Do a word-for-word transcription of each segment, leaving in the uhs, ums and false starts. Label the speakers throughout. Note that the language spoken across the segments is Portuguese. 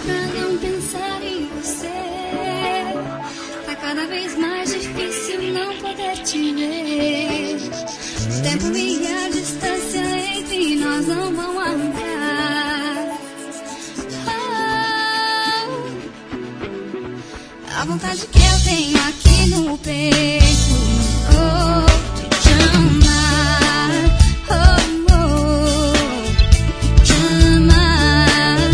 Speaker 1: pra não pensar em você. Tá cada vez mais difícil não poder te ver. O tempo e a distância entre nós não vão arrancar. Oh, a vontade que eu tenho aqui no peito, oh, de te amar, oh, oh, te amar,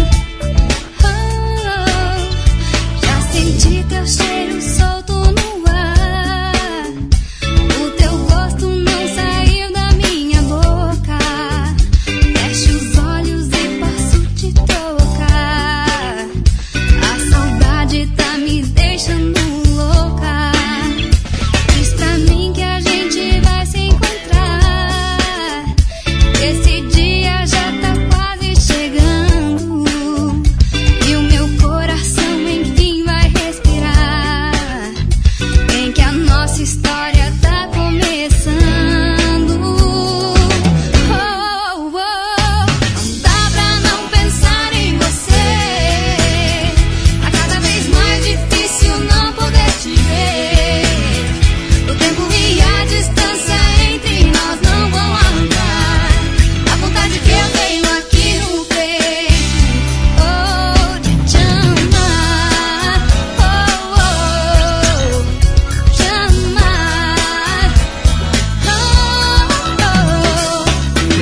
Speaker 1: oh, já senti teu cheiro solto no ar, o teu gosto não saiu da minha boca, fecho os olhos e posso te tocar, a saudade tá me deixando louca. Diz pra mim que a gente vai se encontrar. Esse dia já tá quase chegando e o meu coração enfim vai respirar. Vem que a nossa história tá começando. Oh, oh, não dá pra não pensar em você. Tá cada vez mais difícil não poder te ver. O tempo e a distância entre nós não vão arrancar. A vontade que eu tenho aqui no peito, oh, de te amar, oh, oh, te amar, oh, oh.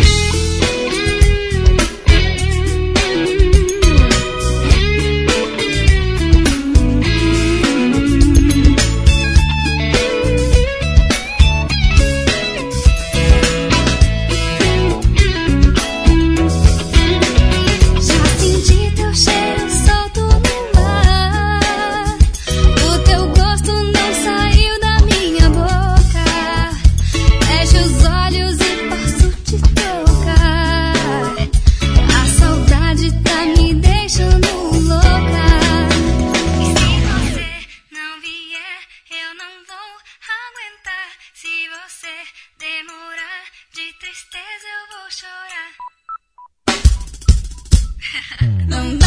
Speaker 1: Já senti teu cheiro solto no ar, o teu gosto não saiu da minha boca, fecho os olhos e posso te tocar, a saudade tá me deixando louca. E se você não vier, eu não vou aguentar. Se você demorar, de tristeza eu vou chorar. Não